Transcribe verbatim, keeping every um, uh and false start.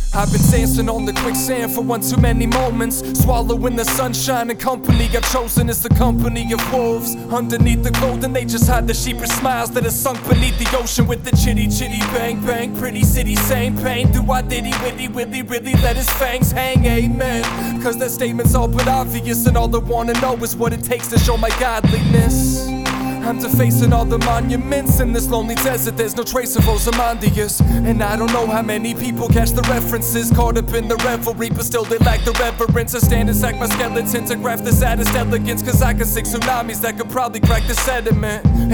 I've been dancing on the quicksand for one too many moments, swallowing the sunshine, and company I've chosen is the company of wolves. Underneath the clothing they just hide the sheepish smiles that are sunk beneath the ocean with the chitty chitty bang bang. Pretty city, same pain. Do I diddy witty willy really let his fangs hang? Amen. Cause that statement's all but obvious, and all I wanna know is what it takes to show my godliness. I'm defacing all the monuments in this lonely desert. There's no trace of Ozymandias, and I don't know how many people catch the references, caught up in the revelry, but still they lack the reverence. I stand and sack my skeleton to craft the saddest elegance, cause I can sink tsunamis that could probably crack the sediment.